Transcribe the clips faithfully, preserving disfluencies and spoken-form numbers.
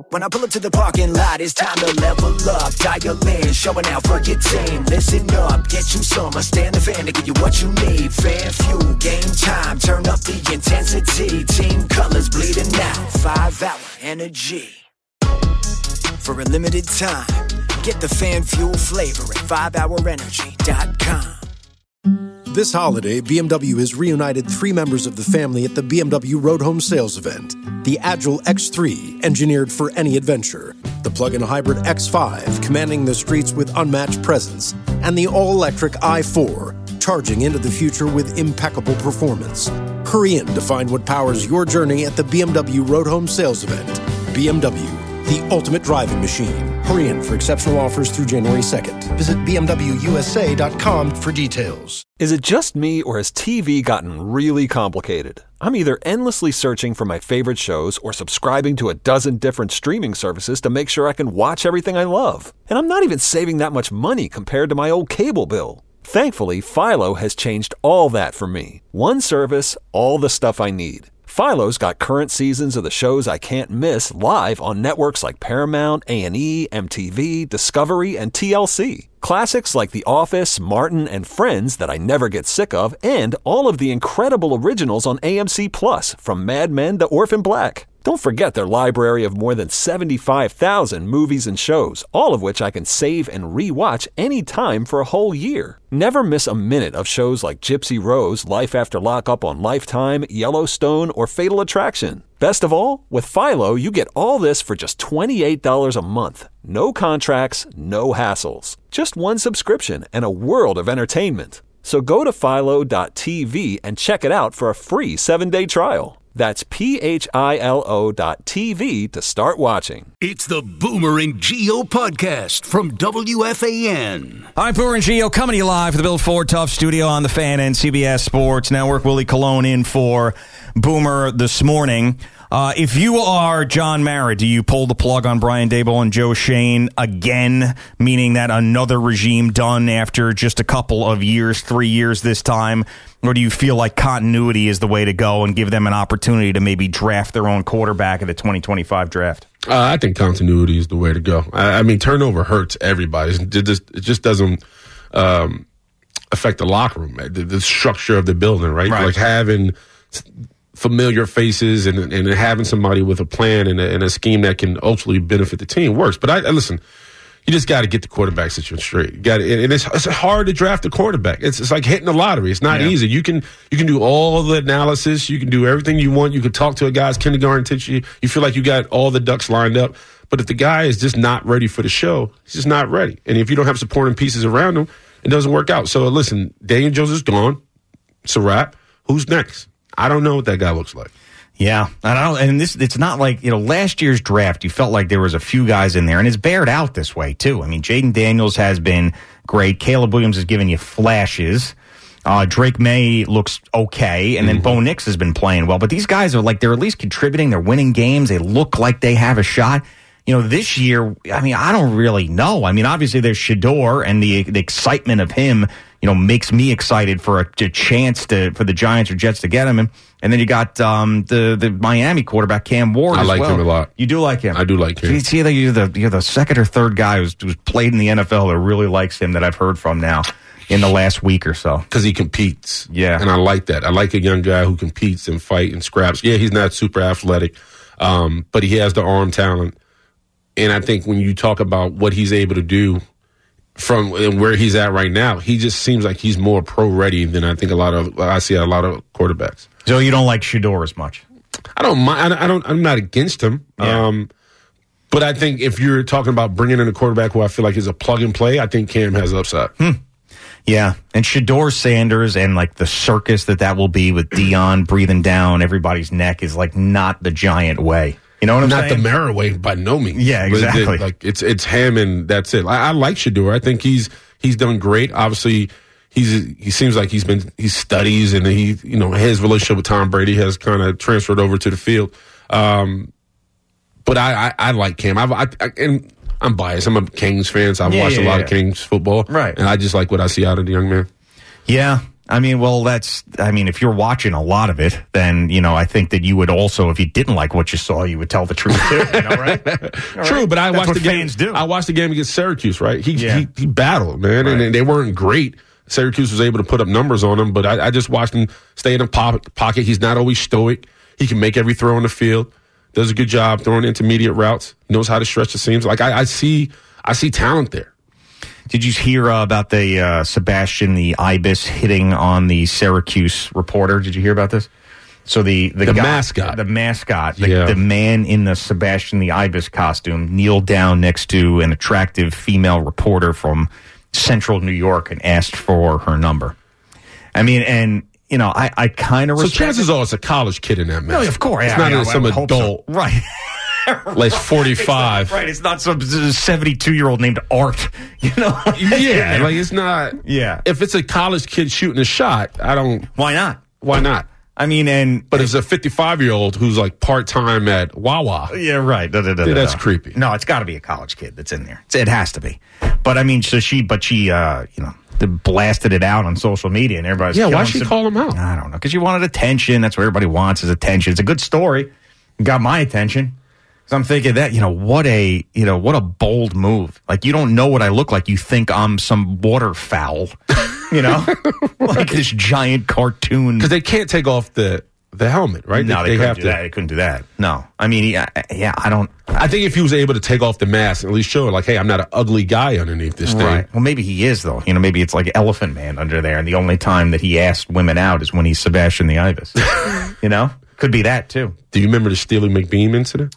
When I pull up to the parking lot, it's time to level up. Dial in, showing out for your team. Listen up, get you some. I stand the fan to give you what you need. Fan fuel, game time, turn up the intensity. Team colors bleeding out, five hour energy. For a limited time, get the fan fuel flavor at five hour energy dot com. This holiday, B M W has reunited three members of the family at the B M W Road Home Sales Event. The Agile X three, engineered for any adventure. The plug-in hybrid X five, commanding the streets with unmatched presence. And the all-electric i four, charging into the future with impeccable performance. Hurry in to find what powers your journey at the B M W Road Home Sales Event. B M W, the ultimate driving machine. Hurry in for exceptional offers through January second. Visit B M W U S A dot com for details. Is it just me, or has T V gotten really complicated? I'm either endlessly searching for my favorite shows or subscribing to a dozen different streaming services to make sure I can watch everything I love. And I'm not even saving that much money compared to my old cable bill. Thankfully, Philo has changed all that for me. One service, all the stuff I need. Philo's got current seasons of the shows I can't miss live on networks like Paramount, A and E, M T V, Discovery, and T L C. Classics like The Office, Martin, and Friends that I never get sick of, and all of the incredible originals on A M C Plus, from Mad Men to Orphan Black. Don't forget their library of more than seventy-five thousand movies and shows, all of which I can save and re-watch anytime for a whole year. Never miss a minute of shows like Gypsy Rose, Life After Lockup on Lifetime, Yellowstone, or Fatal Attraction. Best of all, with Philo, you get all this for just twenty-eight dollars a month. No contracts, no hassles. Just one subscription and a world of entertainment. So go to philo dot t v and check it out for a free seven-day trial. That's P H I L O dot T V to start watching. It's the Boomer and Gio podcast from W F A N. All right, Boomer and Gio coming to you live from the Bill Ford Tough Studio on the Fan and C B S Sports Network. Willie Colon in for Boomer this morning. Uh, if you are John Mara, do you pull the plug on Brian Daboll and Joe Schoen again, meaning that another regime done after just a couple of years, three years this time? Or do you feel like continuity is the way to go and give them an opportunity to maybe draft their own quarterback at the twenty twenty-five draft? Uh, I think continuity is the way to go. I, I mean, turnover hurts everybody. It just, it just doesn't um, affect the locker room, the, the structure of the building, right? Right. Like having familiar faces and, and having somebody with a plan and a, and a scheme that can ultimately benefit the team works. But I, I listen, you just got to get the quarterback situation straight. You got and it's, it's hard to draft a quarterback. It's it's like hitting the lottery. It's not yeah. easy. You can you can do all the analysis. You can do everything you want. You can talk to a guy's kindergarten teacher. You, you feel like you got all the ducks lined up. But if the guy is just not ready for the show, he's just not ready. And if you don't have supporting pieces around him, it doesn't work out. So listen, Daniel Jones is gone. It's a wrap. Who's next? I don't know what that guy looks like. Yeah, and I don't. And this, it's not like, you know, last year's draft. You felt like there was a few guys in there, and it's bared out this way too. I mean, Jaden Daniels has been great. Caleb Williams has given you flashes. Uh, Drake May looks okay, and then mm-hmm. Bo Nix has been playing well. But these guys are like, they're at least contributing. They're winning games. They look like they have a shot. You know, this year, I mean, I don't really know. I mean, obviously there's Shedeur, and the the excitement of him, you know, makes me excited for a, a chance to for the Giants or Jets to get him. And, and then you got um, the the Miami quarterback Cam Ward. I as like well. him a lot. You do like him. I do like him. You see that you're the you're the second or third guy who's, who's played in the N F L that really likes him that I've heard from now in the last week or so. Because he competes. Yeah, and I like that. I like a young guy who competes and fight and scraps. Yeah, he's not super athletic, um, but he has the arm talent. And I think when you talk about what he's able to do from where he's at right now, he just seems like he's more pro-ready than I think a lot of I see a lot of quarterbacks. So you don't like Shedeur as much? I don't mind. I don't. I'm not against him. Yeah. Um, but I think if you're talking about bringing in a quarterback who I feel like is a plug and play, I think Cam has upside. Hmm. Yeah, and Shedeur Sanders and like the circus that that will be with Dion breathing down everybody's neck is like not the Giant way. You know what I'm Not saying? Not the Mara way by no means. Yeah, exactly. It, like it's it's him and that's it. I, I like Shedeur. I think he's he's done great. Obviously, he's he seems like he's been he studies and he you know his relationship with Tom Brady has kind of transferred over to the field. Um, but I, I, I like Cam. I've, I, I and I'm biased. I'm a Kings fan, so I've yeah, watched yeah, a lot yeah. of Kings football. Right. And I just like what I see out of the young man. Yeah. I mean, well, that's, I mean, if you're watching a lot of it, then, you know, I think that you would also, if you didn't like what you saw, you would tell the truth too, you know, right? True, but I That's watched what the game. fans do. I watched the game against Syracuse, right? He Yeah. he, he battled, man, Right. and they weren't great. Syracuse was able to put up numbers on him, but I, I just watched him stay in the pop, pocket. He's not always stoic. He can make every throw on the field. Does a good job throwing intermediate routes. Knows how to stretch the seams. Like I, I see, I see talent there. Did you hear uh, about the uh, Sebastian the Ibis hitting on the Syracuse reporter? Did you hear about this? So the the, The guy, mascot. the mascot, the, Yeah. the man in the Sebastian the Ibis costume, kneeled down next to an attractive female reporter from Central New York and asked for her number. I mean, and you know, I, I kind of So respect. chances are it's a college kid in that No, mess. of course, it's yeah, not yeah, in I some would hope so. adult, right? like forty-five. Right, it's not some seventy-two-year-old named Art, you know? Yeah, like it's not. Yeah. If it's a college kid shooting a shot, I don't. Why not? Why not? I mean, and But it's a fifty-five-year-old who's like part-time at Wawa. yeah, right. Da, da, da, Yeah, da, that's da. creepy. No, it's got to be a college kid that's in there. It has to be. But I mean, so she, but she, uh, you know, blasted it out on social media, and everybody's Yeah, why killing she some- call him out? I don't know, because she wanted attention. That's what everybody wants is attention. It's a good story. It got my attention. So I'm thinking that, you know, what a, you know, what a bold move. Like, you don't know what I look like. You think I'm some waterfowl, you know, like this giant cartoon. Because they can't take off the the helmet, right? No, they, they couldn't have do to. that. They couldn't do that. No, I mean, yeah, yeah, I don't. I think if he was able to take off the mask and at least show her, like, hey, I'm not an ugly guy underneath this thing. Right. Well, maybe he is, though. You know, maybe it's like Elephant Man under there, and the only time that he asked women out is when he's Sebastian the Ibis. You know, could be that too. Do you remember the Steely McBeam incident?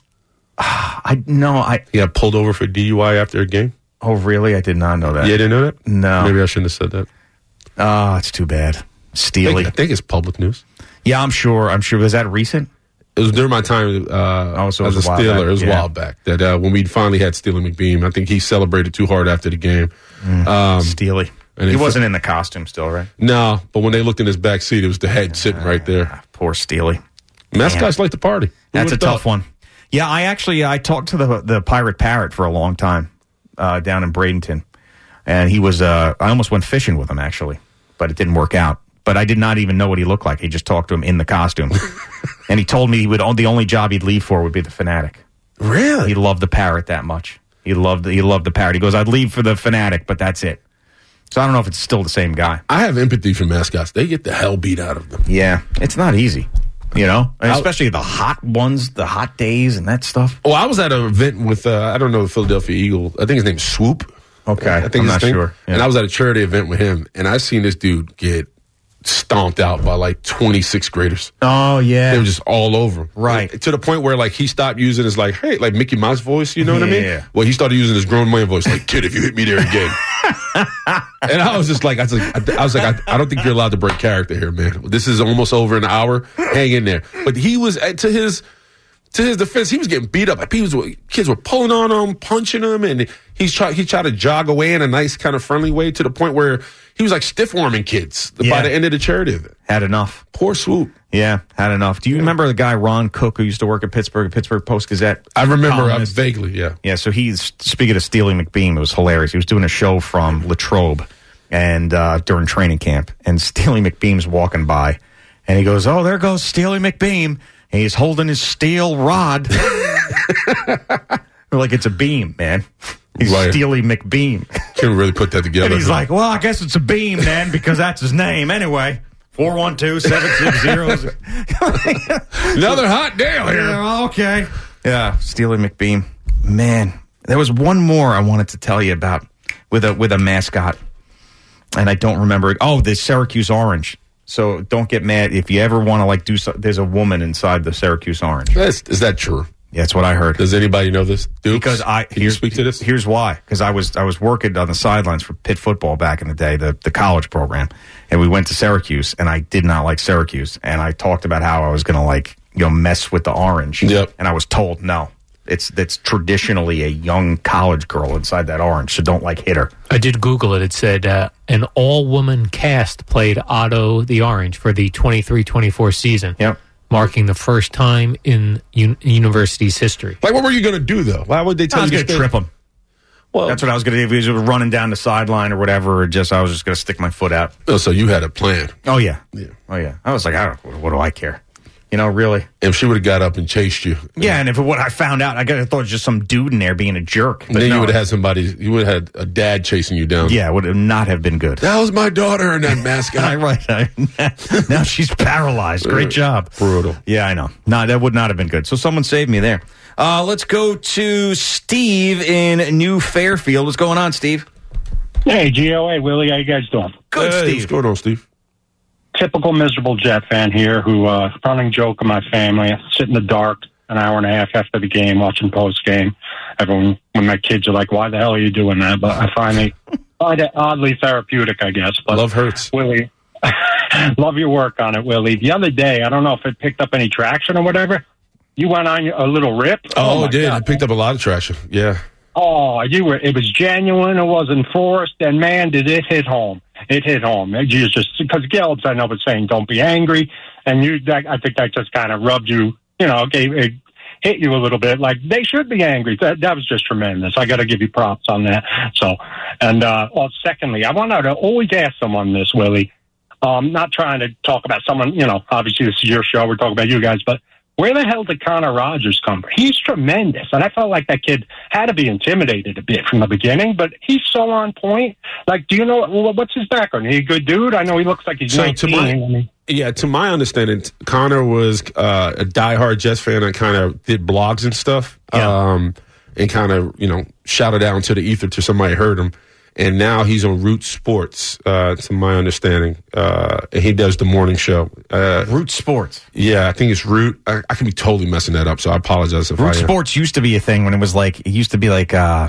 I no, I. He got pulled over for D U I after a game. Oh, really? I did not know that. Yeah, didn't know that? No. Maybe I shouldn't have said that. Oh, it's too bad. I think, Steely. I think it's public news. Yeah, I'm sure. I'm sure. Was that recent? It was during my time uh, Oh, so it as was a a while Steeler. back. It was Yeah. a while back. That uh, when we finally had Steely McBeam, I think he celebrated too hard after the game. Um, Steely. and He they- wasn't in the costume still, right? no, but when they looked in his back seat, it was the head sitting right there. Ah, poor Steely. Mascots like to party. Who That's a would've tough thought? one. Yeah, I actually I talked to the the Pirate Parrot for a long time uh, down in Bradenton, and he was uh, I almost went fishing with him actually, but it didn't work out. But I did not even know what he looked like. He just talked to him in the costume, and he told me he would the only job he'd leave for would be the Fanatic. Really? He loved the Parrot that much. He loved he loved the Parrot. He goes, I'd leave for the Fanatic, but that's it. So I don't know if it's still the same guy. I have empathy for mascots. They get the hell beat out of them. Yeah, it's not easy, you know, and I'll- especially the hot ones, the hot days, and that stuff. Oh, I was at an event with, uh, I don't know, the Philadelphia Eagle. I think his name's Swoop. Okay, I think I'm his not name. sure. Yeah. And I was at a charity event with him, and I seen this dude get stomped out by like twenty-sixth graders. Oh yeah, They were just all over him. Right. And to the point where like he stopped using his like, hey, like Mickey Mouse voice, you know what I mean? Yeah. Well, he started using his grown man voice, like, kid, if you hit me there again. And I was just like, I was like, I, I was like, I, I don't think you're allowed to break character here, man. This is almost over an hour. Hang in there. But he was, uh, to his, to his defense, he was getting beat up. Like, he was, kids were pulling on him, punching him, and he's try, he tried to jog away in a nice kind of friendly way to the point where he was like stiff arming kids Yeah. by the end of the charity event. had enough. Poor Swoop. Yeah, had enough. Do you remember the guy Ron Cook who used to work at Pittsburgh, Pittsburgh Post Gazette? I remember uh, Columnist. vaguely, yeah. Yeah, so he's speaking of Steely McBeam. It was hilarious. He was doing a show from Latrobe, and uh, during training camp, and Steely McBeam's walking by, and he goes, "Oh, there goes Steely McBeam." And he's holding his steel rod, like it's a beam, man. He's Right. Steely McBeam, Can't really put that together. and he's like, "Well, I guess it's a beam then, because that's his name anyway." Four one two seven six zero. another hot deal here. Yeah, okay. Yeah, Steely McBeam. Man, there was one more I wanted to tell you about with a with a mascot, and I don't remember it. Oh, the Syracuse Orange. So don't get mad if you ever want to like do. So, there's a woman inside the Syracuse Orange. That's, is that true? Yeah, that's what I heard. Does anybody know this? Dukes? Because I Can you speak to this? Here's why. Because I was I was working on the sidelines for Pitt football back in the day, the the college program, and we went to Syracuse, and I did not like Syracuse, and I talked about how I was going to like you know mess with the Orange. Yep. And I was told no, it's that's traditionally a young college girl inside that Orange, so don't like hit her. I did Google it. It said uh, an all-woman cast played Otto the Orange for the twenty-three twenty-four season. Yep. Marking the first time in un- university's history. Like, what were you going to do, though? Why would they tell I was you going to stay- trip him. Well, that's what I was going to do. If he was running down the sideline or whatever, or just I was just going to stick my foot out. Oh, so you had a plan. Oh, yeah. yeah. Oh, yeah. I was like, I don't, what do I care? You know, really. If she would have got up and chased you. Yeah, and if it, what I found out, I thought it was just some dude in there being a jerk. But then no, you would have had somebody, you would have had a dad chasing you down. Yeah, it would not have been good. That was my daughter and that mascot. Right. Now she's paralyzed. Great job. Brutal. Yeah, I know. No, that would not have been good. So someone saved me there. Uh, let's go to Steve in New Fairfield. What's going on, Steve? Hey, G O A, Willie, how you guys doing? Good, hey, Steve. What's going on, Steve? Typical miserable Jet fan here who, uh, running joke of my family, sit in the dark an hour and a half after the game, watching post game. Everyone, when my kids are like, why the hell are you doing that? But I finally find it oddly therapeutic, I guess. But Love hurts. Willie, love your work on it, Willie. The other day, I don't know if it picked up any traction or whatever. You went on a little rip. Oh, my it did. God. It picked up a lot of traction. Yeah. Oh, you were. It was genuine. It wasn't forced, and man, did it hit home. It hit home. It just because Gelbs, I know, was saying don't be angry, and you. That, I think that just kind of rubbed you. You know, gave it hit you a little bit. Like they should be angry. That that was just tremendous. I got to give you props on that. So, and uh, well, secondly, I wanted to always ask someone this, Willie. Um, not trying to talk about someone. You know, obviously this is your show. We're talking about you guys, but. Where the hell did Connor Rogers come from? He's tremendous, and I felt like that kid had to be intimidated a bit from the beginning, but he's so on point. Like, do you know, what's his background? He a good dude? I know he looks like he's So nineteen. to my, I mean, yeah, to my understanding, Connor was uh, a diehard Jets fan and kind of did blogs and stuff, Yeah. um, and kind of, you know, shouted out into the ether to somebody heard him. And now he's on Root Sports, uh, to my understanding. Uh, and he does the morning show. Uh, Root Sports. yeah, I think it's Root. I, I can be totally messing that up, so I apologize if I Root am. Sports used to be a thing when it was like, it used to be like, uh,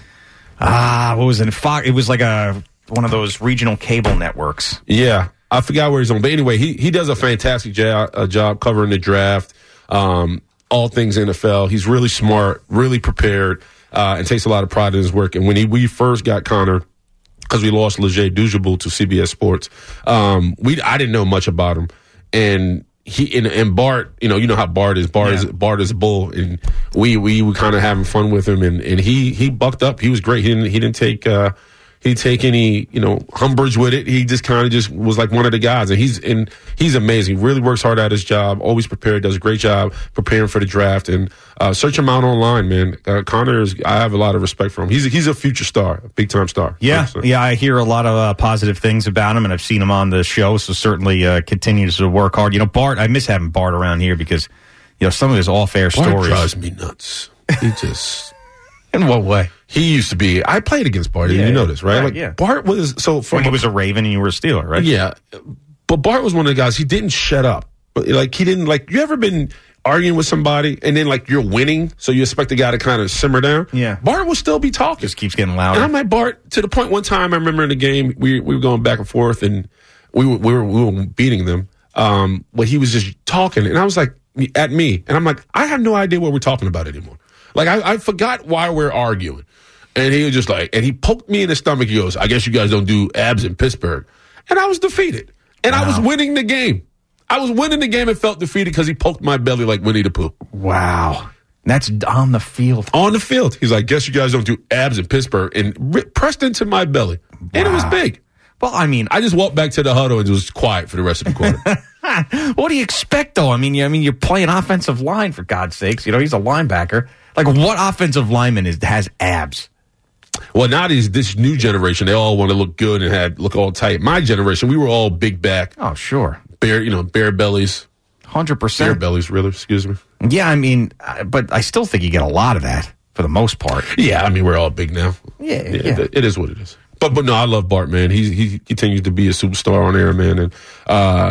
ah, what was it? Fox, it was like a one of those regional cable networks. Yeah, I forgot where he's on. But anyway, he, he does a fantastic job, uh, job covering the draft, um, all things N F L. He's really smart, really prepared. Uh, and takes a lot of pride in his work. And when he, we first got Connor, because we lost Leger Dujabul to C B S Sports, um, we I didn't know much about him. And he and, and Bart, you know, you know how Bart is. Bart Yeah. is Bart is a bull, and we we were kind of having fun with him. And, and he he bucked up. He was great. He didn't he didn't take. Uh, He didn't take any, you know, umbrage with it. He just kind of just was like one of the guys, and he's and he's amazing. He really works hard at his job. Always prepared. Does a great job preparing for the draft. And uh, search him out online, man. Uh, Connor is. I have a lot of respect for him. He's a, he's a future star, a big time star. Yeah, So- yeah, I hear a lot of uh, positive things about him, and I've seen him on the show. So certainly uh, continues to work hard. You know, Bart. I miss having Bart around here because you know some of his off-air Bart stories drives me nuts. He just. In what way? He used to be. I played against Bart. Yeah, you know yeah. this, right? Right, like yeah. Bart was so. From When he was a Raven and you were a Steeler, right? Yeah, but Bart was one of the guys. He didn't shut up. But like he didn't like. You ever been arguing with somebody and then like you're winning, so you expect the guy to kind of simmer down? Yeah. Bart will still be talking. Just keeps getting And louder. I'm like, Bart, to the point one time I remember in the game, we we were going back and forth and we were we were, we were beating them. Um, but he was just talking and I was like, at me. And I'm like, I have no idea what we're talking about anymore. Like I, I forgot why we're arguing. And he was just like, and he poked me in the stomach. He goes, I guess you guys don't do abs in Pittsburgh. And I was defeated. And I was winning the game. I was winning the game and felt defeated because he poked my belly like Winnie the Pooh. Wow. That's on the field. On the field. He's like, guess you guys don't do abs in Pittsburgh. And ri- pressed into my belly. And it was Wow. big. Well, I mean, I just walked back to the huddle and it was quiet for the rest of the quarter. what do you expect, though? I mean, you, I mean, you're playing offensive line, for God's sakes. You know, he's a linebacker. Like, what offensive lineman is has abs? Well, now these this new generation, they all want to look good and had look all tight. My generation, we were all big back, Oh, sure. bare, you know, bare bellies, one hundred bare percent. bellies, really. Excuse me. Yeah, I mean, uh, but I still think you get a lot of that for the most part. Yeah, I mean, we're all big now. Yeah, yeah. It, it is what it is. But but no, I love Bart, man. He he continues to be a superstar on air, man. And uh,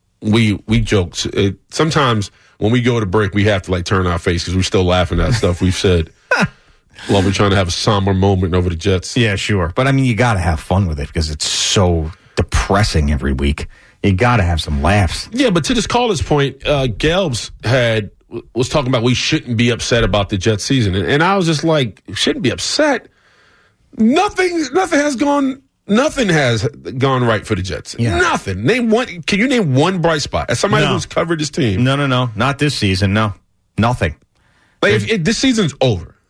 we we joked it, sometimes when we go to break, we have to like turn our face because we're still laughing at stuff we've said. While we're trying to have a somber moment over the Jets. Yeah, sure. But I mean, you got to have fun with it because it's so depressing every week. You got to have some laughs. Yeah, but to this caller's point, uh, Gelbs had was talking about we shouldn't be upset about the Jets season, and, and I was just like, shouldn't be upset. Nothing, nothing has gone, nothing has gone right for the Jets. Yeah. Nothing. Name one. Can you name one bright spot as somebody No. who's covered this team? No, no, no. Not this season. No. Nothing. Like if, if this season's over, Yeah.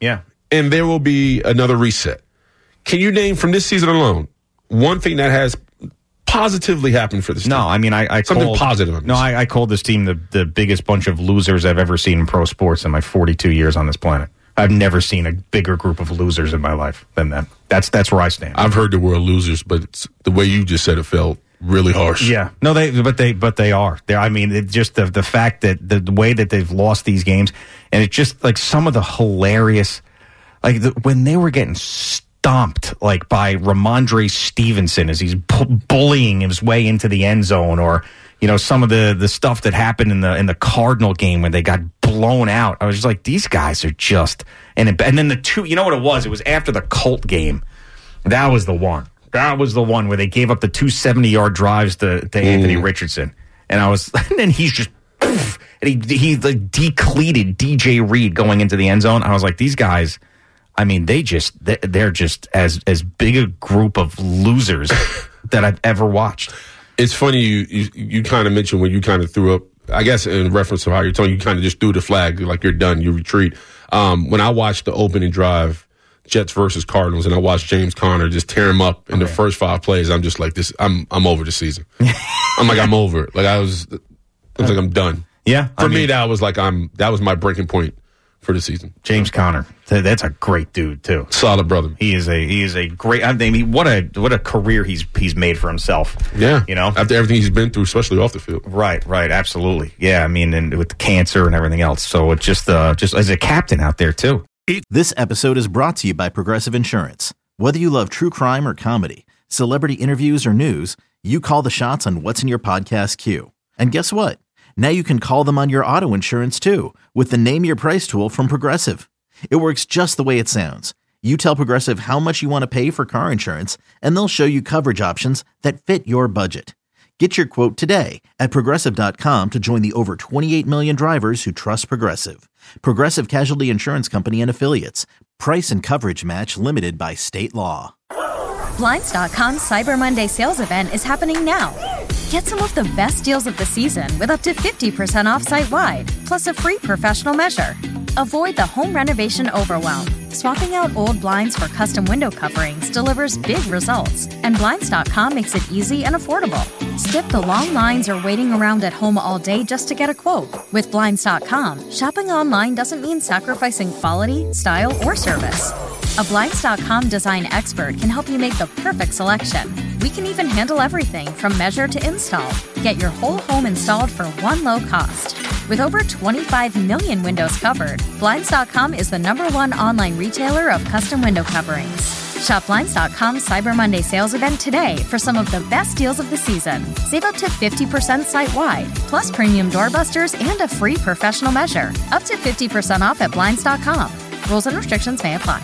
and there will be another reset. Can you name from this season alone one thing that has positively happened for this team? No, I mean, I, I Something called, positive. No, I, I called this team the, the biggest bunch of losers I've ever seen in pro sports in my forty-two years on this planet. I've never seen a bigger group of losers in my life than them. That's that's where I stand. I've heard the word losers, but it's, the way you just said it felt really harsh. Yeah, no, they but they but they are. They're, I mean, it just the the fact that the, the way that they've lost these games, and it's just like some of the hilarious, like the, when they were getting stomped like by Ramondre Stevenson as he's bu- bullying his way into the end zone, or you know some of the the stuff that happened in the in the Cardinal game when they got blown out. I was just like, these guys are just and it, and then the two, you know what it was? It was after the Colt game. That was the one. That was the one where they gave up the two seventy-yard drives to, to Anthony Richardson. And I was, and then he's just, poof, and he, he like decleated D J Reed going into the end zone. I was like, these guys, I mean, they just, they're just as, as big a group of losers that I've ever watched. It's funny, you, you, you kind of mentioned when you kind of threw up, I guess in reference to how you're talking, you kind of just threw the flag, like you're done, you retreat. Um, when I watched the opening drive, Jets versus Cardinals, and I watched James Conner just tear him up in okay. the first five plays. I'm just like, this. I'm I'm over the season. I'm like, I'm over it. Like I was, I was like, I'm done. Yeah. For I me, mean, that was like I'm. That was my breaking point for the season. James Conner, that's a great dude too. Solid brother. He is a he is a great. I mean, what a what a career he's he's made for himself. Yeah. You know, after everything he's been through, especially off the field. Right. Right. Absolutely. Yeah. I mean, and with cancer and everything else. So it's just uh just as a captain out there too. This episode is brought to you by Progressive Insurance. Whether you love true crime or comedy, celebrity interviews or news, you call the shots on what's in your podcast queue. And guess what? Now you can call them on your auto insurance too with the Name Your Price tool from Progressive. It works just the way it sounds. You tell Progressive how much you want to pay for car insurance, and they'll show you coverage options that fit your budget. Get your quote today at Progressive dot com to join the over twenty-eight million drivers who trust Progressive. Progressive Casualty Insurance Company and Affiliates. Price and coverage match limited by state law. Blinds dot com's Cyber Monday sales event is happening now. Get some of the best deals of the season with up to fifty percent off site-wide, plus a free professional measure. Avoid the home renovation overwhelm. Swapping out old blinds for custom window coverings delivers big results, and Blinds dot com makes it easy and affordable. Skip the long lines or waiting around at home all day just to get a quote. With Blinds dot com, shopping online doesn't mean sacrificing quality, style, or service. A Blinds dot com design expert can help you make the perfect selection. We can even handle everything from measure to install. Get your whole home installed for one low cost. With over twenty-five million windows covered, Blinds dot com is the number one online retailer of custom window coverings. Shop Blinds dot com's Cyber Monday sales event today for some of the best deals of the season. Save up to fifty percent site-wide, plus premium doorbusters and a free professional measure. Up to fifty percent off at Blinds dot com. Rules and restrictions may apply.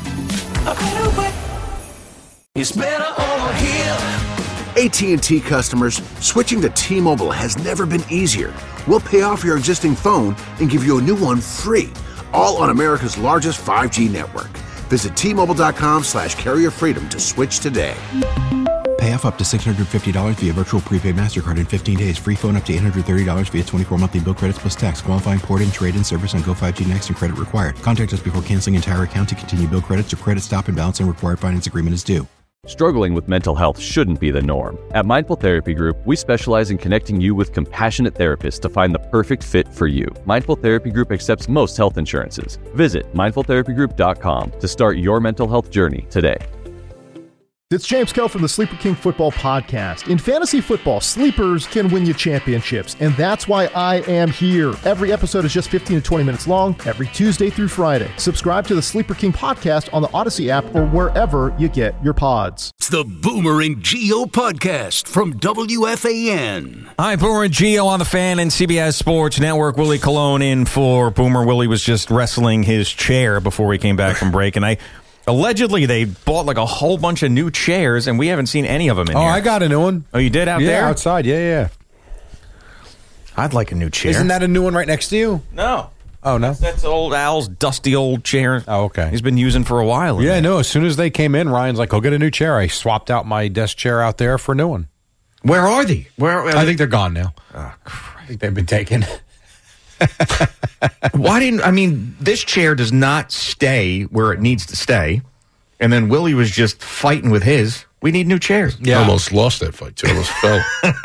It's better over here. A T and T customers, switching to T-Mobile has never been easier. We'll pay off your existing phone and give you a new one free, all on America's largest five G network. Visit T Mobile dot com slash carrier freedom to switch today. Pay off up to six hundred fifty dollars via virtual prepaid MasterCard in fifteen days. Free phone up to eight hundred thirty dollars via twenty-four monthly bill credits plus tax. Qualifying port-in, trade-in service on Go five G Next and credit required. Contact us before canceling entire account to continue bill credits or credit stop and balance and required finance agreement is due. Struggling with mental health shouldn't be the norm. At Mindful Therapy Group, we specialize in connecting you with compassionate therapists to find the perfect fit for you. Mindful Therapy Group accepts most health insurances. Visit mindful therapy group dot com to start your mental health journey today. It's James Koh from the Sleeper King Football Podcast. In fantasy football, sleepers can win you championships, and that's why I am here. Every episode is just fifteen to twenty minutes long, every Tuesday through Friday. Subscribe to the Sleeper King Podcast on the Odyssey app or wherever you get your pods. It's the Boomer and Geo Podcast from W F A N. Hi, Boomer and Geo on the Fan and C B S Sports Network. Willie Colon in for Boomer. Willie was just wrestling his chair before we came back from break, and I... Allegedly, they bought like a whole bunch of new chairs, and we haven't seen any of them in oh, here. Oh, I got a new one. Oh, you did out yeah, there? Yeah, outside. Yeah, yeah. I'd like a new chair. Isn't that a new one right next to you? No. Oh, no? That's, that's old Al's dusty old chair. Oh, okay. He's been using for a while. Yeah, no, as soon as they came in, Ryan's like, go get a new chair. I swapped out my desk chair out there for a new one. Where are they? Where? Are I they? think they're gone now. Oh, Christ. I think they've been taken. Why didn't, I mean, this chair does not stay where it needs to stay. And then Willie was just fighting with his. We need new chairs. Yeah. I almost lost that fight, too. I almost fell.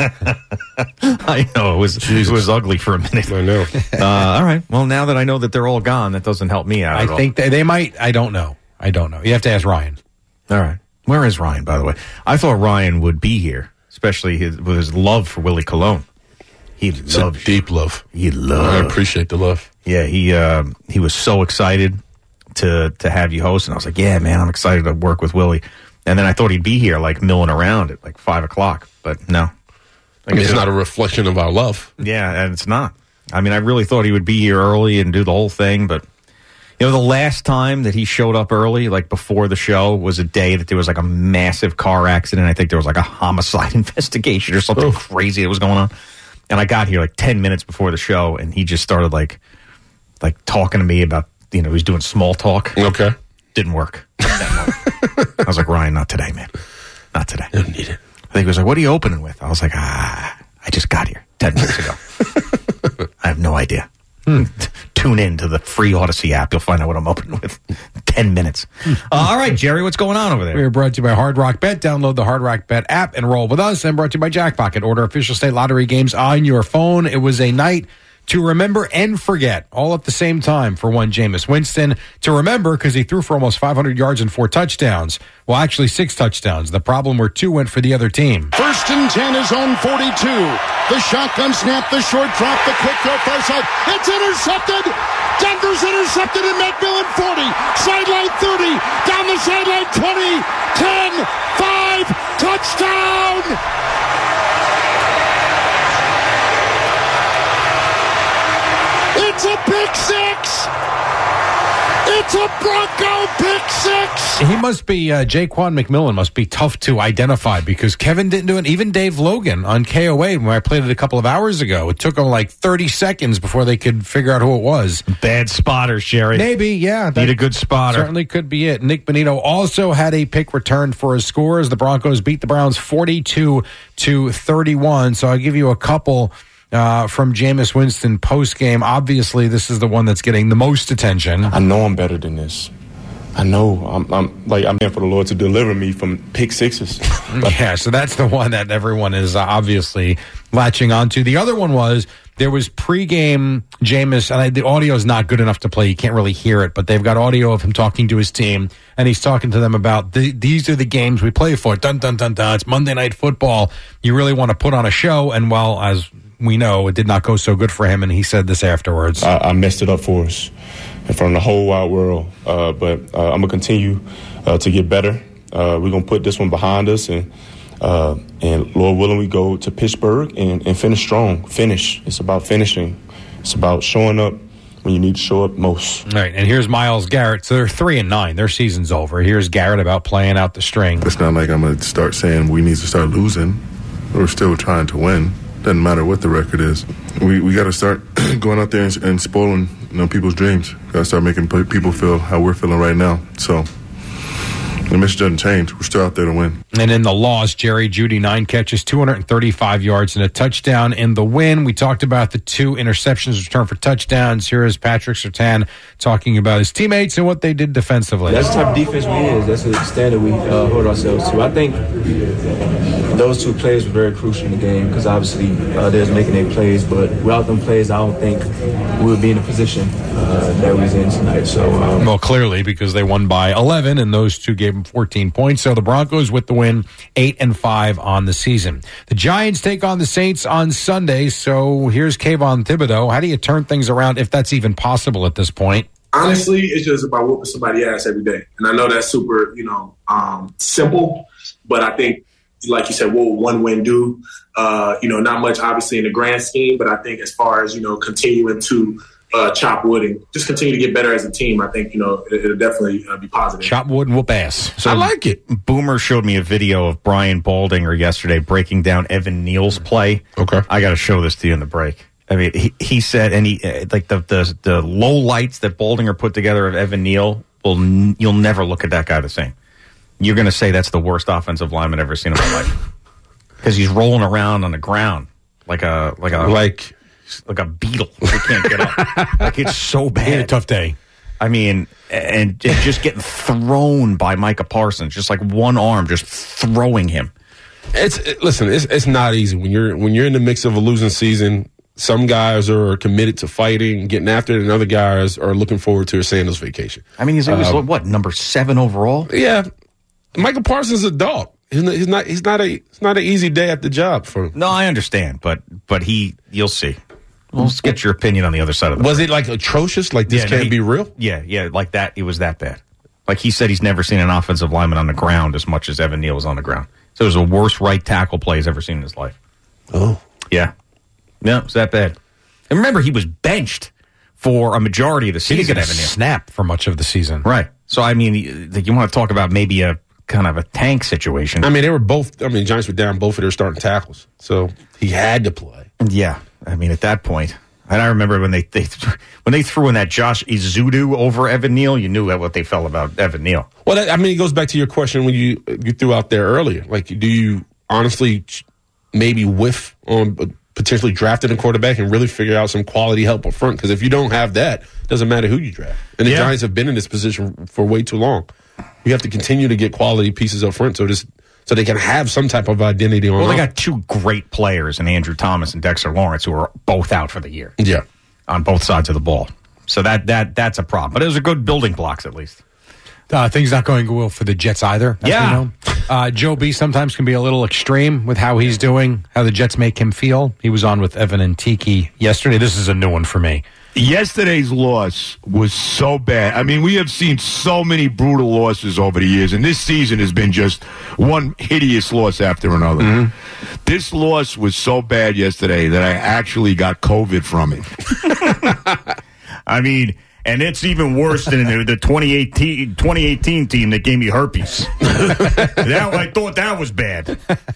I know. It was, it was ugly for a minute. I know. Uh, all right. Well, now that I know that they're all gone, that doesn't help me out I at all. think they, they might. I don't know. I don't know. You have to ask Ryan. All right. Where is Ryan, by the way? I thought Ryan would be here, especially his, with his love for Willie Colon. He It's loves a deep love. He loves. I appreciate the love. Yeah, he uh, he was so excited to to have you host, and I was like, yeah, man, I'm excited to work with Willie. And then I thought he'd be here, like milling around at like five o'clock, but no. I mean, it's not a reflection of our love. Yeah, and it's not. I mean, I really thought he would be here early and do the whole thing, but you know, the last time that he showed up early, like before the show, was a day that there was like a massive car accident. I think there was like a homicide investigation or something oh. crazy that was going on. And I got here like ten minutes before the show, and he just started like, like talking to me about, you know, he was doing small talk. Okay. Didn't work. I was like, Ryan, not today, man. Not today. I don't need it. I think he was like, what are you opening with? I was like, ah, I just got here ten minutes ago. I have no idea. Hmm. Tune in to the free Odyssey app. You'll find out what I'm opening with. ten minutes. Uh, all right, Jerry, what's going on over there? We're brought to you by Hard Rock Bet. Download the Hard Rock Bet app and roll with us. And brought to you by Jackpocket. Order official state lottery games on your phone. It was a night to remember and forget, all at the same time for one Jameis Winston. To remember because he threw for almost five hundred yards and four touchdowns. Well, actually six touchdowns. The problem were two went for the other team. First and ten is on forty-two. The shotgun snap, the short drop, the quick throw far side. It's intercepted. Denver's intercepted in McMillan forty. Sideline thirty. Down the sideline twenty. ten. five. Touchdown. It's a pick six. It's a Bronco pick six. He must be, uh, Jaquan McMillan must be tough to identify because Kevin didn't do it. Even Dave Logan on K O A, when I played it a couple of hours ago, it took them like thirty seconds before they could figure out who it was. Bad spotters, Sherry. Maybe, yeah. Need a good spotter. Certainly could be it. Nick Bonito also had a pick returned for his score as the Broncos beat the Browns forty-two to thirty-one. So I'll give you a couple Uh, from Jameis Winston post-game. Obviously, this is the one that's getting the most attention. I know I'm better than this. I know. I'm, I'm like I'm here for the Lord to deliver me from pick sixes. Yeah, so that's the one that everyone is uh, obviously latching onto. The other one was there was pregame Jameis, and I, the audio is not good enough to play. You can't really hear it, but they've got audio of him talking to his team, and he's talking to them about the, these are the games we play for. Dun dun dun dun. It's Monday Night Football. You really want to put on a show, and well, as we know, it did not go so good for him, and he said this afterwards. I, I messed it up for us in front of the whole wide world, uh, but uh, I'm going to continue uh, to get better. Uh, we're going to put this one behind us, and uh, and Lord willing, we go to Pittsburgh and, and finish strong. Finish. It's about finishing. It's about showing up when you need to show up most. All right, and here's Myles Garrett. So they're three and nine. Their season's over. Here's Garrett about playing out the string. It's not like I'm going to start saying we need to start losing. We're still trying to win. Doesn't matter what the record is. We we got to start going out there and, and spoiling, you know, people's dreams. Got to start making people feel how we're feeling right now. So the mission doesn't change. We're still out there to win. And in the loss, Jerry Jeudy, nine catches, two hundred thirty-five yards, and a touchdown in the win. We talked about the two interceptions returned for touchdowns. Here is Patrick Surtain talking about his teammates and what they did defensively. That's the type of defense we is. That's the standard we uh, hold ourselves to. I think those two plays were very crucial in the game because obviously uh, they was making their plays, but without them plays, I don't think we would be in the position uh, that we was in tonight. So, um, well, clearly because they won by eleven, and those two gave them fourteen points. So the Broncos with the win, eight and five on the season. The Giants take on the Saints on Sunday. So here's Kayvon Thibodeau. How do you turn things around if that's even possible at this point? Honestly, it's just about whooping somebody's ass every day. And I know that's super, you know, um, simple, but I think, like you said, what will one win do? Uh, you know, not much, obviously, in the grand scheme, but I think as far as, you know, continuing to uh, chop wood and just continue to get better as a team, I think, you know, it, it'll definitely uh, be positive. Chop wood and whoop ass. So I like it. Boomer showed me a video of Brian Baldinger yesterday breaking down Evan Neal's play. Okay. I got to show this to you in the break. I mean, he, he said, and he, like the, the, the low lights that Baldinger put together of Evan Neal, will n- you'll never look at that guy the same. You're going to say that's the worst offensive lineman I've ever seen in my life. Because he's rolling around on the ground like a like a like like a beetle. He can't get up. Like, it's so bad. He had a tough day. I mean, and, and just getting thrown by Micah Parsons, just like one arm, just throwing him. It's it, listen, it's it's not easy when you're when you're in the mix of a losing season. Some guys are committed to fighting, getting after it, and other guys are looking forward to a Sandals vacation. I mean, he's always Um, what, number seven overall? Yeah, Michael Parsons is a dog. He's not. He's not. He's not a. It's not an easy day at the job for him. No, I understand, but but he, you'll see. We'll just get your opinion on the other side of the. Was it like atrocious? Like this Yeah, no, can't he- be real? Yeah, yeah, like that. It was that bad. Like he said, he's never seen an offensive lineman on the ground as much as Evan Neal was on the ground. So it was the worst right tackle play he's ever seen in his life. Oh, yeah, yeah, it was that bad. And remember, he was benched for a majority of the He didn't season. get a Evan Neal. snap for much of the season. Right. So I mean, you, you want to talk about maybe a kind of a tank situation? I mean, they were both. I mean, Giants were down both of their starting tackles, so he had to play. Yeah, I mean, at that point, and I remember when they, they when they threw in that Josh Izudu over Evan Neal, you knew what they felt about Evan Neal. Well, that, I mean, it goes back to your question when you you threw out there earlier. Like, do you honestly maybe whiff on potentially drafting a quarterback and really figure out some quality help up front? Because if you don't have that, it doesn't matter who you draft. And the Yeah. Giants have been in this position for way too long. You have to continue to get quality pieces up front so this so they can have some type of identity on. Well, they off- got two great players in Andrew Thomas and Dexter Lawrence, who are both out for the year. Yeah, on both sides of the ball. So that that that's a problem. But it was a good building blocks at least. Uh, things not going well for the Jets either. as Yeah. we know. Uh, Joe B sometimes can be a little extreme with how he's doing, how the Jets make him feel. He was on with Evan and Tiki yesterday. This is a new one for me. Yesterday's loss was so bad. I mean, we have seen so many brutal losses over the years, and this season has been just one hideous loss after another. Mm-hmm. This loss was so bad yesterday that I actually got COVID from it. I mean, and it's even worse than the, the twenty eighteen, twenty eighteen team that gave me herpes. that, I thought that was bad.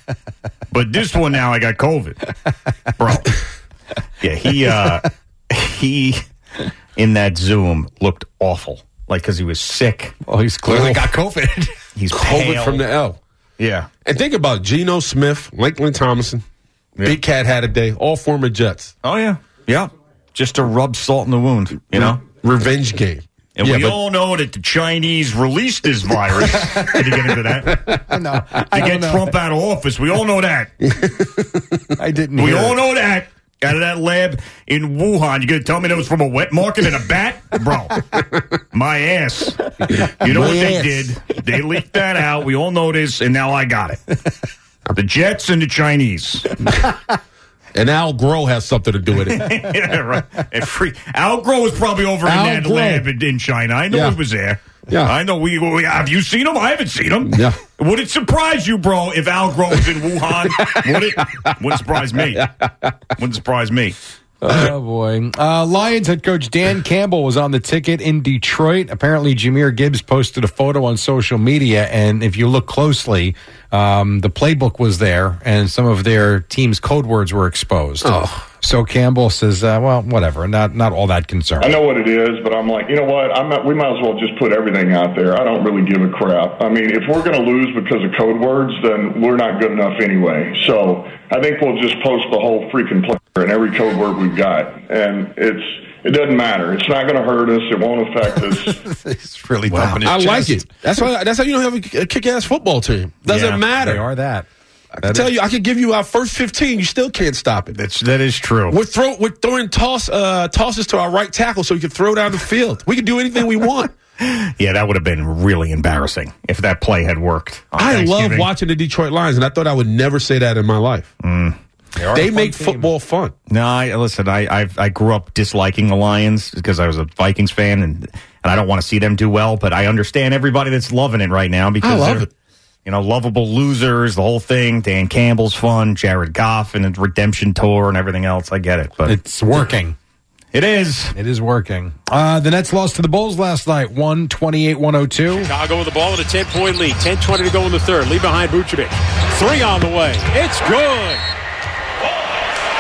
But this one now, I got COVID. Bro. Yeah, he, uh, he, in that Zoom, looked awful. Like, because he was sick. Oh, he's clearly got COVID. He's COVID pale. from the L. Yeah. And think about Geno Smith, Lakeland Thomason, Big Cat had a day, all former Jets. Oh, yeah. Yeah. Just to rub salt in the wound, you know? Revenge game. And Yeah, we but- all know that the Chinese released this virus. Did you get into that? No, To I get don't know. Trump out of office. We all know that. I didn't We hear all it. know that. Out of that lab in Wuhan. You going to tell me that was from a wet market and a bat? Bro, my ass. You know My what they ass. did? They leaked that out. We all know this, and now I got it. The Jets and the Chinese. And Al Groh has something to do with it. Yeah, right. And free, Al Groh was probably over Al in that Groh. lab in, in China. I know Yeah. he was there. Yeah. I know. We, we have you seen him? I haven't seen him. Yeah. Would it surprise you, bro, if Al Groh was in Wuhan? Would it? Wouldn't surprise me. Wouldn't surprise me. Oh, boy. Uh, Lions head coach Dan Campbell was on the ticket in Detroit. Apparently, Jahmyr Gibbs posted a photo on social media, and if you look closely, um, the playbook was there, and some of their team's code words were exposed. Oh. So Campbell says, uh, well, whatever, not not all that concerned. I know what it is, but I'm like, you know what? I'm not, we might as well just put everything out there. I don't really give a crap. I mean, if we're going to lose because of code words, then we're not good enough anyway. So I think we'll just post the whole freaking player and every code word we've got. And it's it doesn't matter. It's not going to hurt us. It won't affect us. It's really Wow. dumping his I like chest. it. That's why. That's how you don't have a, a kick-ass football team. Doesn't Yeah, matter. They are that. I can tell you, I could give you our first fifteen. You still can't stop it. That's that is true. We're throw we're throwing toss uh, tosses to our right tackle so he can throw down the field. We can do anything we want. Yeah, that would have been really embarrassing if that play had worked. on I love Thanksgiving. watching the Detroit Lions, and I thought I would never say that in my life. Mm. They, They make football fun. No, I, listen, I I've, I grew up disliking the Lions because I was a Vikings fan, and and I don't want to see them do well. But I understand everybody that's loving it right now because I love they're, it. you know, lovable losers, the whole thing. Dan Campbell's fun, Jared Goff and his redemption tour and everything else. I get it, but It's working. it is. It is working. Uh, the Nets lost to the Bulls last night, one twenty-eight one oh two. Chicago with the ball in a ten-point lead. ten twenty to go in the third. Lead behind Vucevic. Three on the way. It's good.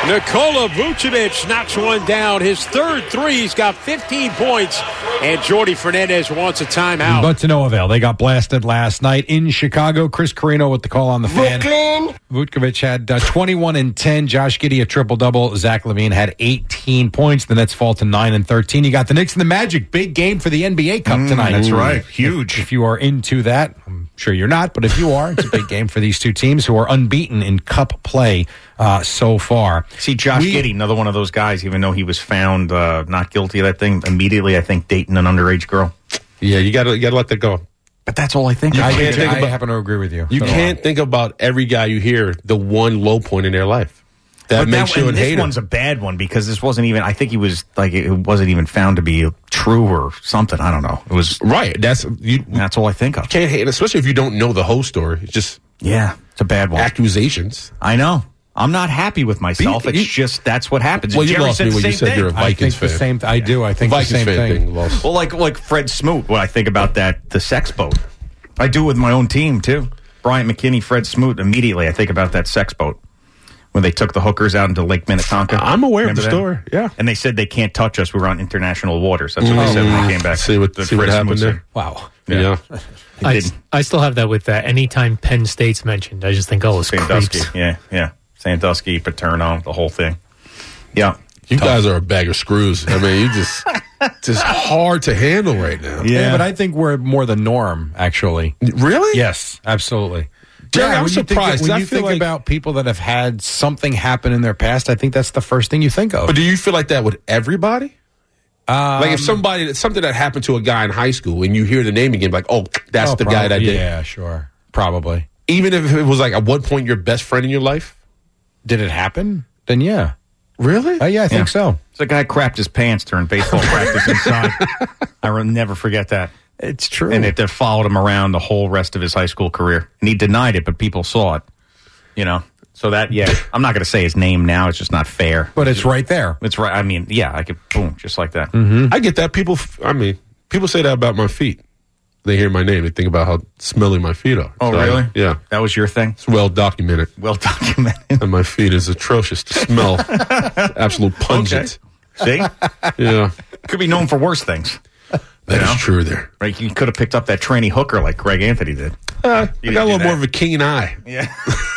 Nikola Vucevic knocks one down. His third three. He's got fifteen points. And Jordi Fernandez wants a timeout. But to no avail. They got blasted last night in Chicago. Chris Carino with the call on the fan. Brooklyn. Vucevic had uh, twenty-one and ten. Josh Giddey a triple-double. Zach LaVine had eighteen points. The Nets fall to nine and thirteen. You got the Knicks and the Magic. Big game for the N B A Cup Mm, tonight. that's right. Huge. If, if you are into that, I'm sure you're not, but if you are, it's a big game for these two teams who are unbeaten in Cup play uh, so far. See, Josh We- Giddey, another one of those guys, even though he was found uh, not guilty of that thing, immediately, I think, dating an underage girl. Yeah, you got to you got to let that go. But that's all I think. You I, can't think I about- happen to agree with you. You So do I. can't think about every guy you hear the one low point in their life. That But makes that, you a and this hater. one's a bad one because this wasn't even, I think he was, like, it wasn't even found to be true or something. I don't know. It was. Right. That's you. That's all I think of. You can't hate, especially if you don't know the whole story. It's just. Yeah, it's a bad one. Accusations. I know. I'm not happy with myself. But it's you- just that's what happens. Well, you Jerry lost said me the when you same said thing. you're a I Vikings think the fan. same. I do. I think Vikings the same fan thing. thing lost. Well, like like Fred Smoot, when I think about that, the sex boat. I do with my own team too. Bryant McKinney, Fred Smoot. Immediately, I think about that sex boat when they took the hookers out into Lake Minnetonka. I'm aware Remember of the that? story. Yeah, and they said they can't touch us. We were on international waters. That's what they said when they came back. See what, The see what Fred happened Smoot there. Wow. Yeah. Yeah. I, didn't. I still have that with that. Anytime Penn State's mentioned, I just think, oh, it's Sandusky. creeps. Yeah, yeah. Sandusky, Paterno, the whole thing. Yeah. You guys are a bag of screws. I mean, you just just hard to handle right now. Yeah. but I think we're more the norm, actually. Really? Yes, absolutely. Jerry, I'm when you think- surprised, 'cause when I you feel think like- about people that have had something happen in their past, I think that's the first thing you think of. But do you feel like that with everybody? Um, Like if somebody something that happened to a guy in high school and you hear the name again, like, oh, that's Oh, the guy that probably- did. Yeah, sure, probably. Even if it was like at one point your best friend in your life. Did it happen? Then yeah. Really? Oh yeah, I think Yeah. so. The guy crapped his pants during baseball practice inside. I will never forget that. It's true. And it, it followed him around the whole rest of his high school career. And he denied it, but people saw it. You know? So that, yeah, I'm not going to say his name now. It's just not fair. But it's right there. It's right. I mean, yeah, I could, boom, just like that. Mm-hmm. I get that. People, f- I mean, people say that about my feet. They hear my name. They think about how smelly my feet are. Oh, So, really? Yeah. That was your thing? It's well documented. Well documented. And my feet is atrocious to smell. Absolute pungent. See? Yeah. Could be known for worse things. That is know? true there. Right? You could have picked up that tranny hooker like Greg Anthony did. Uh, You I didn't got a do little that. more of a keen eye. Yeah.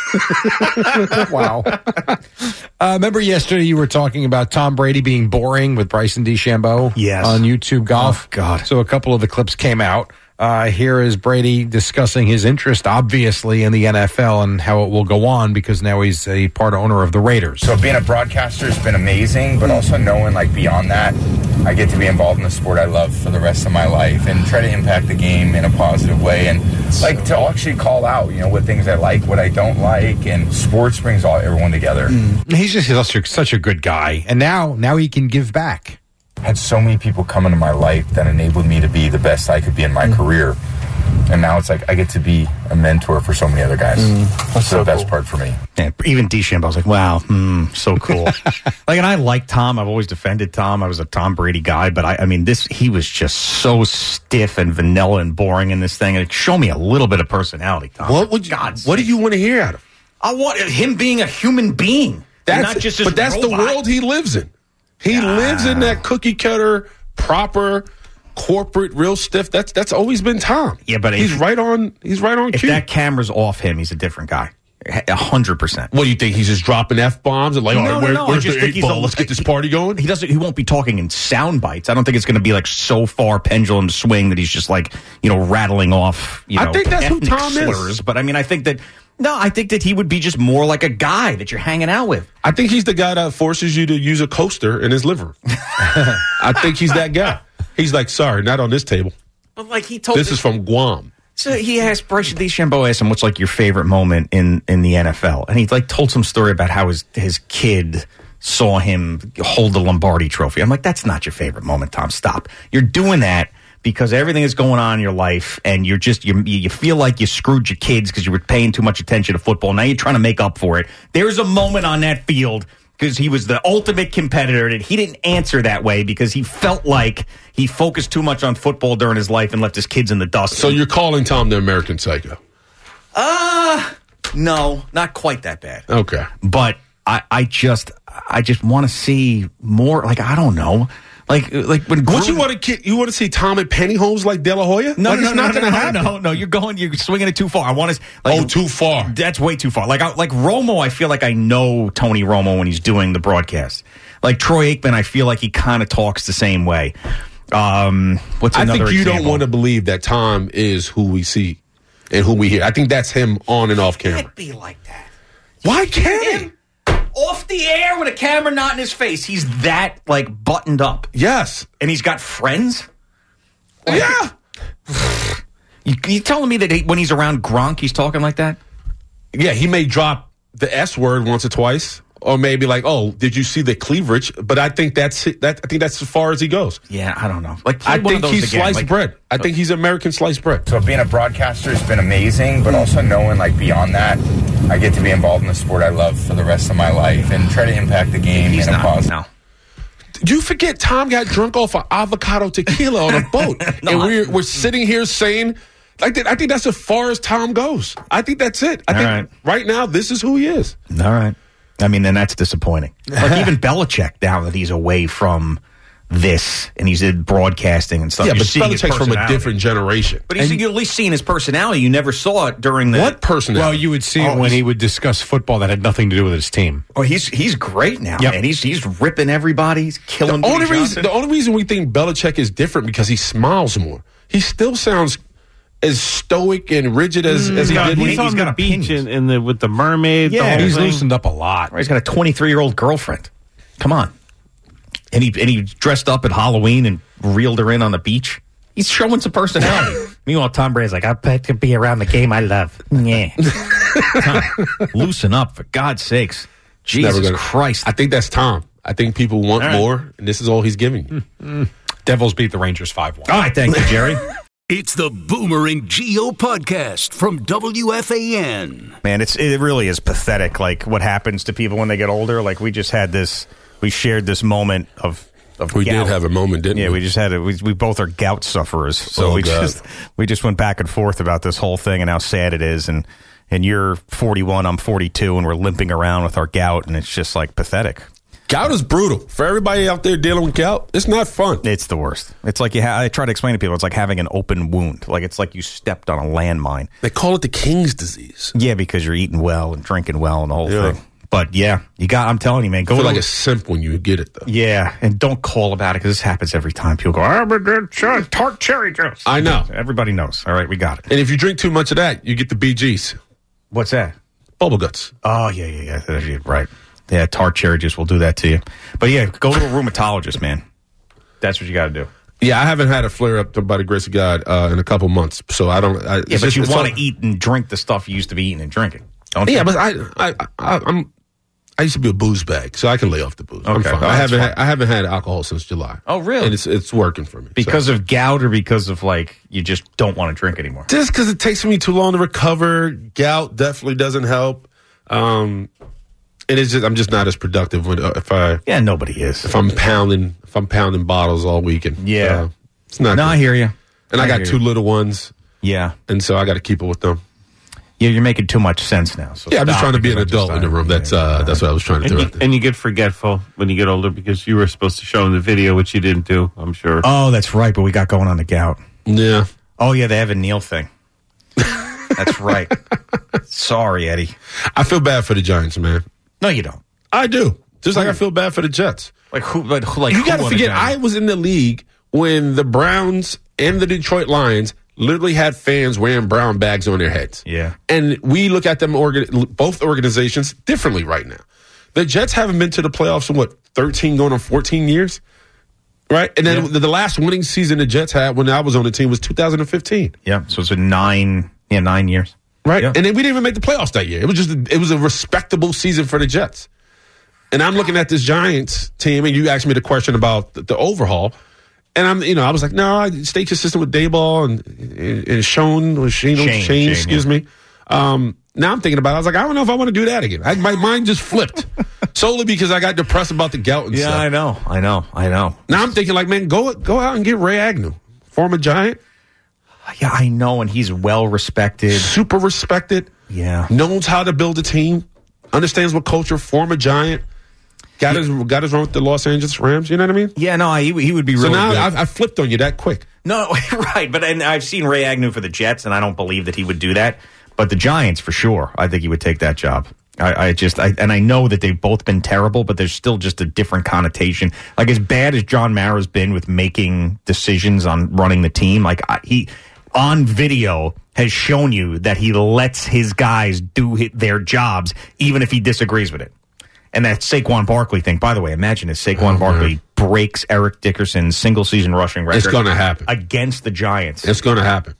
Wow. Uh, remember yesterday you were talking about Tom Brady being boring with Bryson DeChambeau Yes. on YouTube Golf? Oh, God. So a couple of the clips came out. Uh, here is Brady discussing his interest, obviously, in the N F L and how it will go on because now he's a part owner of the Raiders. So being a broadcaster has been amazing, but also knowing, like, beyond that, I get to be involved in the sport I love for the rest of my life and try to impact the game in a positive way and, like, to actually call out, you know, what things I like, what I don't like, and sports brings all everyone together. He's just such a, such a good guy, and now now he can give back. I had so many people come into my life that enabled me to be the best I could be in my career. And now it's like I get to be a mentor for so many other guys. That's the best part for me. Yeah, even DeChambeau was like, wow, hmm, so cool. Like, and I like Tom. I've always defended Tom. I was a Tom Brady guy, but I, I mean, this, he was just so stiff and vanilla and boring in this thing. And show me a little bit of personality, Tom. What would you, God's what do you want to hear out of him? I want him being a human being. That's not just this but that's robot. the world he lives in. He lives in that cookie cutter, proper, corporate, real stiff. That's that's always been Tom. Yeah, but he's if- right on. He's right on If cue. that camera's off him, he's a different guy. A hundred percent. What do you think? He's just dropping f bombs and like, No, all right, no, where, no, I where's just the think eight he's a- ball? Let's get this party going. He doesn't. He won't be talking in sound bites. I don't think it's going to be like so far pendulum swing that he's just like, you know, rattling off. You I know, think that's who ethnic Tom is. slurs. But I mean, I think that no, I think that he would be just more like a guy that you're hanging out with. I think he's the guy that forces you to use a coaster in his living room. I think he's that guy. He's like, sorry, not on this table. But like he told This is from Guam. So he asked Bryce DeChambeau asked him what's like your favorite moment in in the N F L, and he like told some story about how his his kid saw him hold the Lombardi Trophy. I'm like, that's not your favorite moment, Tom. Stop. You're doing that because everything is going on in your life, and you're just you you feel like you screwed your kids because you were paying too much attention to football. Now you're trying to make up for it. There's a moment on that field because he was the ultimate competitor, and he didn't answer that way because he felt like he focused too much on football during his life and left his kids in the dust. So you're calling Tom the American Psycho? Uh, no, not quite that bad. Okay. But I, I just I just want to see more. Like, I don't know. Like, like when What you want to you want to see Tom at Pennyholmes like De La Hoya? No, like, no, it's no, not no, going to no, happen. no, no. You're going, you're swinging it too far. I want to. Like, oh, too far. That's way too far. Like, I, like Romo, I feel like I know Tony Romo when he's doing the broadcast. Like Troy Aikman, I feel like he kind of talks the same way. Um, what's I another think you example? don't want to believe that Tom is who we see and who we hear. I think that's him on and off camera. Can't be like that. Why can't he? Off the air with a camera not in his face. He's that, like, buttoned up. Yes. And he's got friends? Like, yeah. You, you telling me that he, when he's around Gronk, he's talking like that? Yeah, he may drop the S word once or twice. Or maybe like, oh, did you see the cleavage? But I think that's it. That I think that's as far as he goes. Yeah, I don't know. Like, play I one of think those he's again. sliced Like- bread. I think he's American sliced bread. So being a broadcaster has been amazing, but also knowing like beyond that, I get to be involved in the sport I love for the rest of my life and try to impact the game He's in a not, positive. no. You forget Tom got drunk off of avocado tequila on a boat, No, and I- we're we're sitting here saying, like that. I think that's as far as Tom goes. I think that's it. I All think right. right now this is who he is. All right. I mean, then that's disappointing. Like, even Belichick, now that he's away from this and he's in broadcasting and stuff. Yeah, you're but seeing his Belichick's from a personality. different generation. But he's, you're at least seeing his personality. You never saw it during the... What personality? Well, you would see Oh, it when he's- he would discuss football that had nothing to do with his team. Oh, he's he's great now, Yep. man. He's he's ripping everybody. He's killing The only Woody reason Johnson. the only reason we think Belichick is different because he smiles more. He still sounds as stoic and rigid as, as he God, did. when he's he- on the beach opinions. in, in the with the mermaid. Yeah, the whole He's thing. loosened up a lot. He's got a twenty-three-year-old girlfriend. Come on. And he and he dressed up at Halloween and reeled her in on the beach. He's showing some personality. Meanwhile, Tom Brady's like, I bet to be around the game I love. Yeah. Tom, loosen up, for God's sakes. It's never Jesus gonna- Christ. I think that's Tom. I think people want All right. more, and this is all he's giving you. Devils beat the Rangers five one. All right, thank you, Jerry. It's the Boomer and Geo podcast from W F A N. Man, it's it really is pathetic. Like what happens to people when they get older. Like we just had this, we shared this moment of. Of We gout. did have a moment, didn't yeah, we? we just had it. We, we both are gout sufferers, so Oh, we God. just we just went back and forth about this whole thing and how sad it is. And and you're forty-one, I'm forty-two, and we're limping around with our gout, and it's just like pathetic. Gout is brutal. For everybody out there dealing with gout, it's not fun. It's the worst. It's like you ha- I try to explain to people. It's like having an open wound. Like it's like you stepped on a landmine. They call it the King's disease. Yeah, because you're eating well and drinking well and the whole Yeah. thing. But yeah, you got. I'm telling you, man. I Go feel to like a simp when you get it, though. yeah, and don't call about it because this happens every time. People go, "I'm a good ch- tart cherry juice." I know. Everybody knows. All right, we got it. And if you drink too much of that, you get the B Gs. What's that? Bubble guts. Oh yeah, yeah, yeah. That's it, right. Yeah, tart cherry juice will do that to you. But yeah, go to a rheumatologist, man. That's what you got to do. Yeah, I haven't had a flare up by the grace of God uh, in a couple months, so I don't. I, Yeah, it's but just- you it's want all- to eat and drink the stuff you used to be eating and drinking. Don't Yeah, you? but I, I, I, I'm. I used to be a booze bag, so I can lay off the booze. I'm Okay. fine. Oh, I that's haven't. fine. Had, I haven't had alcohol since July. Oh, really? And it's it's working for me because so. of gout or because of like you just don't want to drink anymore. Just because it takes me too long to recover. Gout definitely doesn't help. Um, and it's just I'm just not as productive when uh, if I Yeah, nobody is. if I'm pounding if I'm pounding bottles all weekend. Yeah. Uh, it's not. No, good. I hear you. And I, I got hear two you. little ones, Yeah, and so I got to keep it with them. yeah, you're making too much sense now. So Yeah, I'm just stop trying to be an because I adult just- in the room. That's uh, that's what I was trying to And do. you, Right there. and you get forgetful when you get older because you were supposed to show them the video, which you didn't do, I'm sure. Oh, that's right. But we got going on the gout. Yeah. Oh yeah, the Evan Neal thing. That's right. Sorry, Eddie. I feel bad for the Giants, man. No, you don't. I do. Just like I feel bad for the Jets. Like who? Like, who- like You who got to on the forget, Giants? I was in the league when the Browns and the Detroit Lions literally had fans wearing brown bags on their heads. Yeah. And we look at them, organ- both organizations, differently right now. The Jets haven't been to the playoffs in, what, thirteen going on fourteen years? Right? And then Yeah. the, the last winning season the Jets had when I was on the team was two thousand fifteen. Yeah, so it's been nine. Yeah, nine years. Right? Yeah. And then we didn't even make the playoffs that year. It was just, a, it was a respectable season for the Jets. And I'm looking at this Giants team, and you asked me the question about the, the overhaul. And I'm, you know, I was like, no, I stay consistent with Dayball and, and, and Shane, or Shane, Shane, Shane, Shane, excuse yeah. me. Um, now I'm thinking about it. I was like, I don't know if I want to do that again. I, my mind just flipped solely because I got depressed about the gout and Yeah, stuff. I know. I know. I know. Now I'm thinking like, man, go go out and get Ray Agnew, former Giant, Yeah, I know, and he's well respected. super respected, Yeah. knows how to build a team. understands what culture, former Giant, got his got his run with the Los Angeles Rams. You know what I mean? Yeah, no, he, he would be really So now good. I, I flipped on you that quick. No, right, but and I've seen Ray Agnew for the Jets, and I don't believe that he would do that. But the Giants, for sure, I think he would take that job. I, I just, I, and I know that they've both been terrible, but there's still just a different connotation. Like, as bad as John Mara's been with making decisions on running the team, like I, he on video has shown you that he lets his guys do hit their jobs, even if he disagrees with it. And that Saquon Barkley thing, by the way, imagine if Saquon oh, Barkley man. breaks Eric Dickerson's single-season rushing record. It's going to happen. Against the Giants. It's going to happen.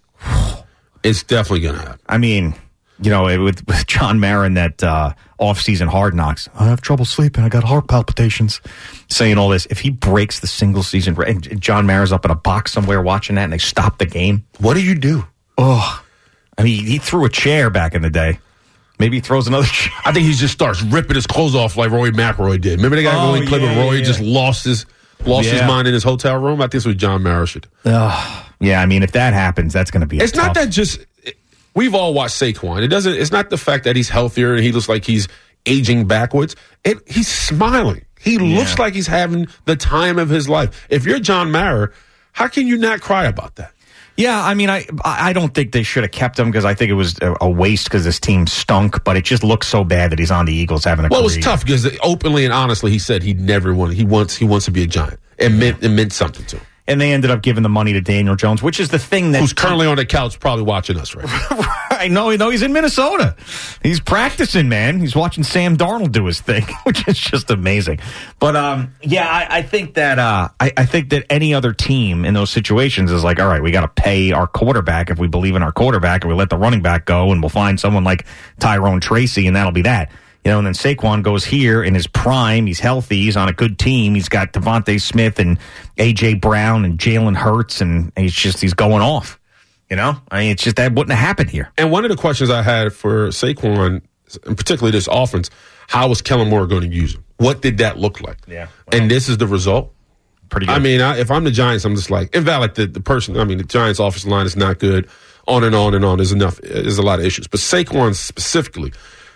It's definitely going to happen. I mean, you know, with, with John Mara in that uh, off-season Hard Knocks, I have trouble sleeping, I got heart palpitations, saying all this. If he breaks the single-season record, and John Mara's up in a box somewhere watching that, and they stop the game. What do you do? Oh, I mean, he threw a chair back in the day. Maybe he throws another chair. I think he just starts ripping his clothes off like Roy McIlroy did. Remember the guy oh, when he played yeah, with Roy yeah. just lost his lost yeah. his mind in his hotel room? I think it's what John Mara should do. Uh, yeah, I mean, if that happens, that's going to be a It's tough. not that just... We've all watched Saquon. It doesn't. It's not the fact that he's healthier and he looks like he's aging backwards. It, he's smiling. He yeah. looks like he's having the time of his life. If you're John Mara, how can you not cry about that? Yeah, I mean, I I don't think they should have kept him because I think it was a, a waste because this team stunk. But it just looks so bad that he's on the Eagles having a well, career. it was tough because openly and honestly, he said he never wanted. He wants. He wants to be a Giant. It meant. It meant something to him. And they ended up giving the money to Daniel Jones, which is the thing that... Who's currently on the couch probably watching us right now. I know, no, he's in Minnesota. He's practicing, man. He's watching Sam Darnold do his thing, which is just amazing. But, um, yeah, I, I think that uh, I, I think that any other team in those situations is like, all right, we got to pay our quarterback if we believe in our quarterback, and we let the running back go, and we'll find someone like Tyrone Tracy, and that'll be that. You know, and then Saquon goes here in his prime. He's healthy. He's on a good team. He's got Devontae Smith and A J. Brown and Jalen Hurts, and he's just he's going off. You know, I mean, it's just that wouldn't have happened here. And one of the questions I had for Saquon, and particularly this offense, how was Kellen Moore going to use him? What did that look like? Yeah, well, and this is the result. Pretty good. I mean, I, if I'm the Giants, I'm just like invalid. The, the person. I mean, the Giants' offensive line is not good. On and on and on. There's enough. There's a lot of issues. But Saquon specifically.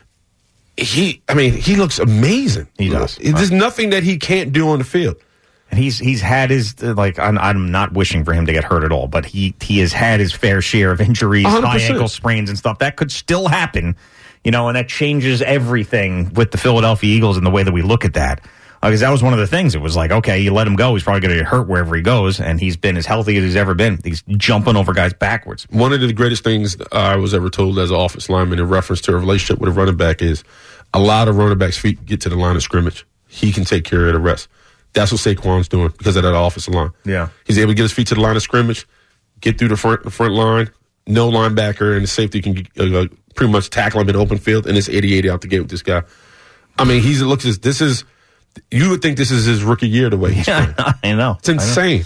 He, I mean, he looks amazing. He does. There's nothing that he can't do on the field. And he's he's had his like I'm I'm not wishing for him to get hurt at all, but he he has had his fair share of injuries, one hundred percent. high ankle sprains and stuff that could still happen, you know, and that changes everything with the Philadelphia Eagles and the way that we look at that. Because that was one of the things. It was like, okay, you let him go, he's probably going to get hurt wherever he goes, and he's been as healthy as he's ever been. He's jumping over guys backwards. One of the greatest things I was ever told as an offensive lineman in reference to a relationship with a running back is a lot of running backs' feet get to the line of scrimmage. He can take care of the rest. That's what Saquon's doing because of that offensive line. Yeah. He's able to get his feet to the line of scrimmage, get through the front the front line. No linebacker and the safety can uh, pretty much tackle him in open field, and it's eighty-eight out the gate with this guy. I mean, he's looks this is you would think this is his rookie year the way he's yeah, playing. I know. It's insane. Know.